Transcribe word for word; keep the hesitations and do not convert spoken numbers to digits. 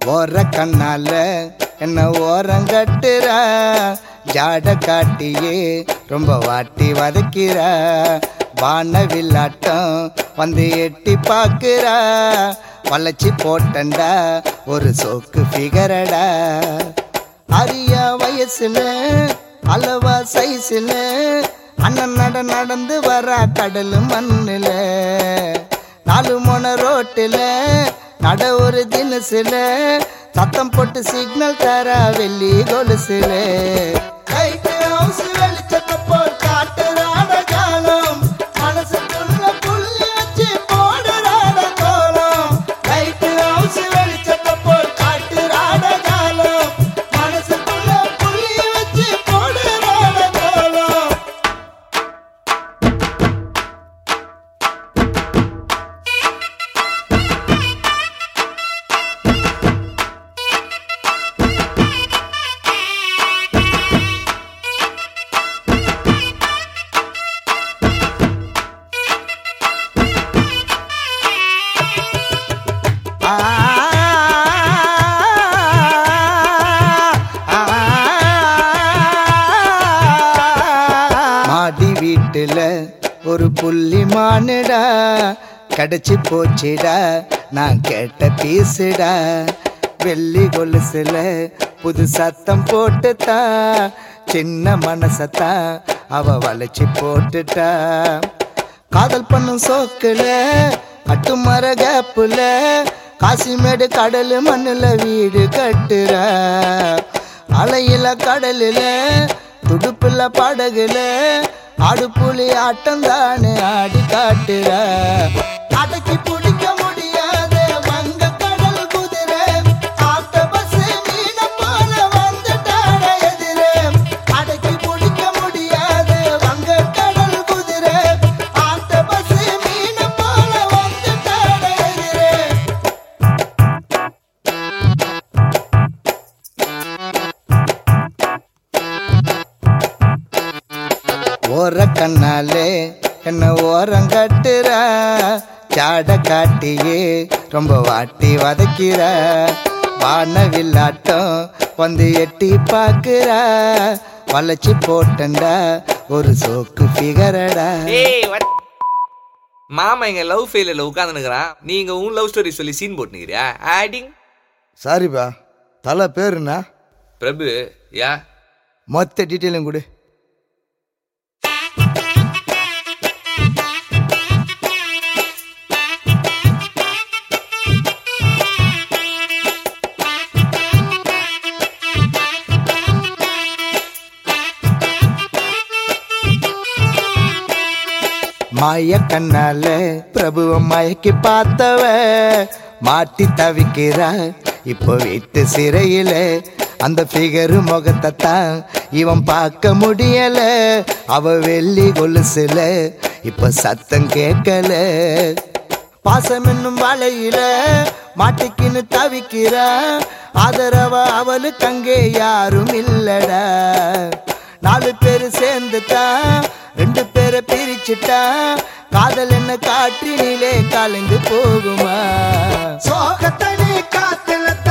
ஓர கண்ணால என்ன ஓரங்கட்டுறா, ஜாட காட்டியே ரொம்ப வாட்டி வதக்கிறா, வானவில்லாட்டம் வந்து எட்டி பாக்குறா, வளைச்சி போட்டண்டா ஒரு சோக்கு ஃபிகரடா. அரியா வயசுல அளவா சைஸ்ல அண்ணன் நட நடந்து வரா கடல் மண்ணுல, நாலு மொன ரோட்டுல நட ஒரு தினசுல, சத்தம் போட்டு சிக்னல் தரா வெள்ளி கொலுசுல. லைட் ஹவுஸ் வெளிச்சத்தை போல் காட்டுறாட காலம், மனசுக்குள்ள புள்ளி வச்சு போடுறாட கோலம். லைட் ஹவுஸ் வெளிச்சத்தை போல் காட்டுறாட காலம், மனசுக்குள்ள புள்ளி வச்சு போடுறாட கோலம். மாடி வீட்டுல ஒரு புள்ளி மானுடா, கடைச்சி போச்சுடா நான் கேட்ட பீசுடா, வெள்ளி கொலுசுல புது சத்தம் போட்டுட்டா, சின்ன மனசத்தா அவ வளைச்சி போட்டுட்டா. காதல் பண்ணும் சோக்குல கட்டு மர கேப்புல, காசிமேடு கடல் மண்ணுல வீடு கட்டுற, அலையில கடலுல துடுப்புல படகுல, ஆடு புலி ஆட்டம் தானே ஆடி காட்டுற. அடக்கி பிடிக்க முடியாத வங்க கடல் குதிரை, ஆட்ட பஸ் மீன போல வந்துட்டாட எதிரே. அடக்கி பிடிக்க முடியாத வங்க கடல் குதிரை, ஆட்ட பஸ் மீன போல வந்துட்டாட எதிரே. ஓர கண்ணாலே என்ன ஓரங்கட்டுறா, ஜாட காட்டியே ரொம்ப வாட்டி வதக்கிறா, வானவில்லாட்டம் வந்து எட்டி பாக்குறா, வளைச்சி போட்டண்டா ஒரு சோக்கு ஃபிகரடா. மாமா எங்க லவ் ஃபெயிலியர்ல உட்காந்துனுக்குறான், நீங்க உன் லவ் ஸ்டோரி சொல்லி சீன் போட்டுனுக்கிறியா? ஆடிங். சாரிப்பா, தலை பேருண்ணா பிரபு. யா மொத்த டீட்டெயிலும் கொடு. மாய கண்ணால பிரபுவ மயக்கி பார்த்தவ மாட்டி தவிக்கிறா இப்போ வீட்டு சிறையில, அந்த ஃபிகரு முகத்தை தான் இவன் பார்க்க முடியல, அவ வெள்ளி கொலுசுல இப்ப சத்தம் கேட்கல. பாசம் என்னும் வலையில மாட்டிக்கின்னு தவிக்கிறா, ஆதரவ அவளுக்கு அங்கே யாரும் இல்லடா. நாலு பேரு சேர்ந்துட்டா ரெண்டு பேரை பிரிச்சுட்டா, காதல் என்ன காற்றினிலே கலந்து போகுமா? சோகத்தனி காத்துல